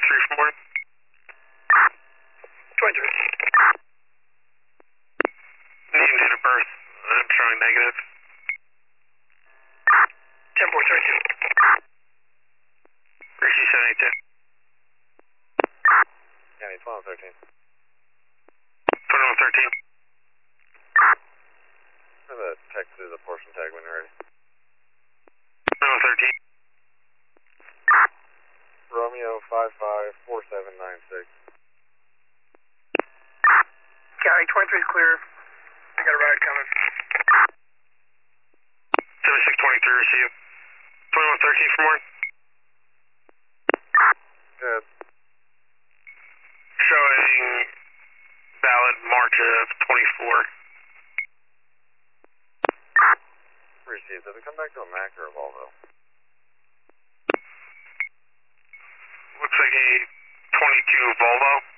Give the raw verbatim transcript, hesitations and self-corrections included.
twenty-three from morning. twenty-three. Name, date of birth. I'm showing negative. ten four thirty-two. Rishi seventy-two. County twenty-one thirteen. twenty-one thirteen. Send a text to the portion tag when you're ready. twenty-one thirteen. Romeo five five four seven nine six. County twenty-three is clear. I got a ride coming. seventy-six twenty-three, receive. twenty-one thirteen from morning. Good. Showing valid March of twenty-four. Received. Does it come back to a Mac or a Volvo? Looks like a twenty-two Volvo.